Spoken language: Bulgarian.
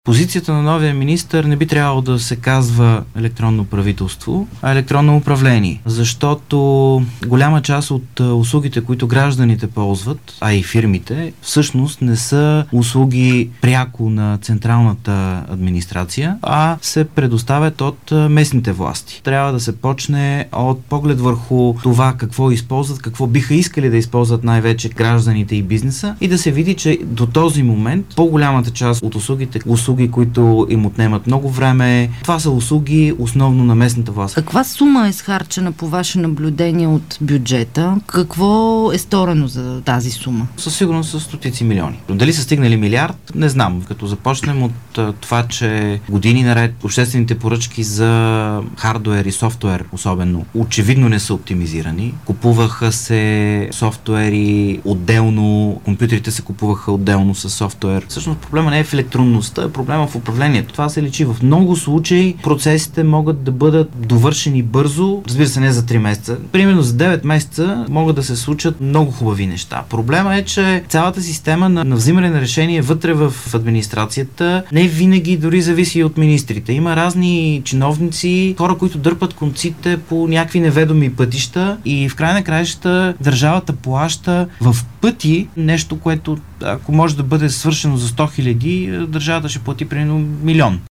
Позицията на новия министър не би трябвало да се казва електронно правителство, а електронно управление. Защото голяма част от услугите, които гражданите ползват, а и фирмите, всъщност не са услуги пряко на централната администрация, а се предоставят от местните власти. Трябва да се почне от поглед върху това какво използват, какво биха искали да използват най-вече гражданите и бизнеса и да се види, че до този момент по-голямата част от услуги, които им отнемат много време, това са услуги основно на местната власт. Каква сума е схарчена по ваше наблюдение от бюджета? Какво е сторено за тази сума? Със сигурност са стотици милиони. Дали са стигнали милиард? Не знам. Като започнем от това, че години наред обществените поръчки за хардуер и софтуер особено очевидно не са оптимизирани. Купуваха се софтуери отделно, компютрите се купуваха отделно с софтуер. Всъщност проблема не е в електронността, проблема в управлението. Това се личи в много случаи. Процесите могат да бъдат довършени бързо, разбира се, не за 3 месеца. Примерно за 9 месеца могат да се случат много хубави неща. Проблема е, че цялата система на взимане на решение вътре в администрацията не винаги дори зависи от министрите. Има разни чиновници, хора, които дърпат конците по някакви неведоми пътища и в край на краищата държавата плаща в пъти нещо, което ако може да бъде свършено за 100 000, държавата ще плати примерно 1 000 000.